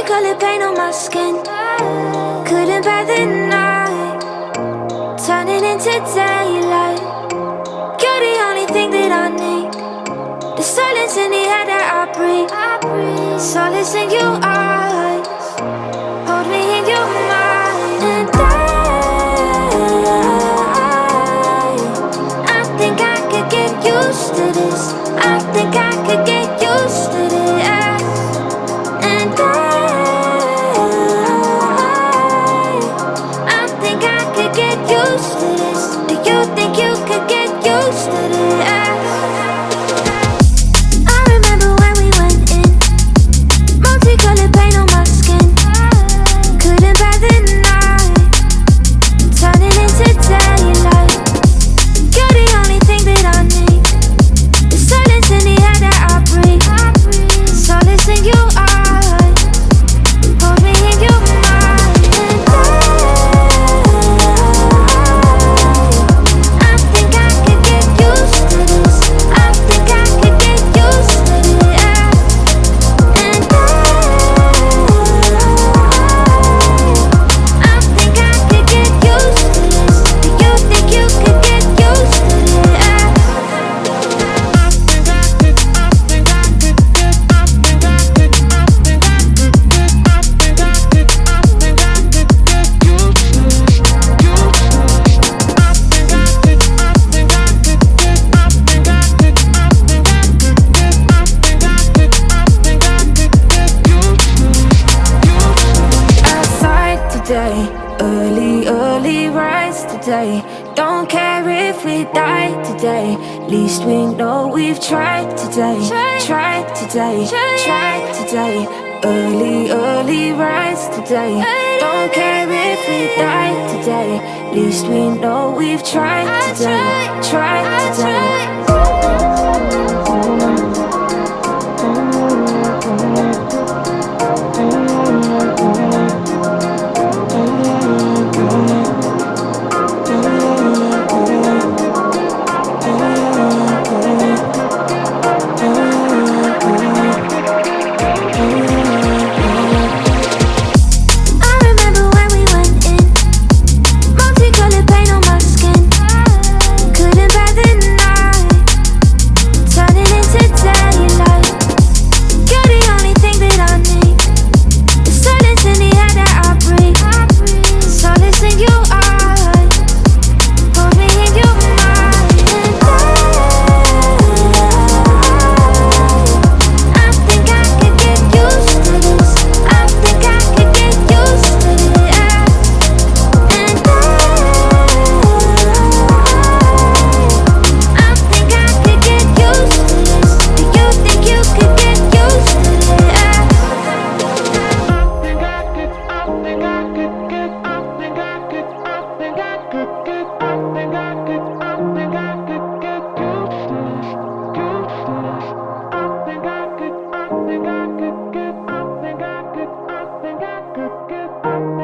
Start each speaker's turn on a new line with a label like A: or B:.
A: Multicolored paint on my skin. Couldn't bear the night, turning into daylight. You're the only thing that I need. The silence in the air that I breathe. Solace in your eyes, hold me in your mind. And I think I could get used to this. I think I could get used to this. And I think I could get used to this. Do you think you could get used to this? I remember when we went in, multicolored paint on my skin. Couldn't bear the night, turning into daylight. You're the only thing that I need. The silence in the air that I breathe. Solace in your eyes, hold me in your mind. And I think I could get used to this. I think I could get used to this. And I think I could get used to this. Do you think you could get used to this? Outside today, early rise today. Don't care if we die today. Least we know we've tried today. Tried today, tried today. Early rise today. Don't care if we die today. Least we know we've tried today. Tried today. I remember when we went in, multicolored paint on my skin. Couldn't bear the night, turning into daylight. You're the only thing that I need. The silence in the air that I breathe. Solace in your eyes, hold me in your mind. And I think I could get used to this. I think I could get used to this. And I think I could get used to this. Do you think you could get used to this? I think I could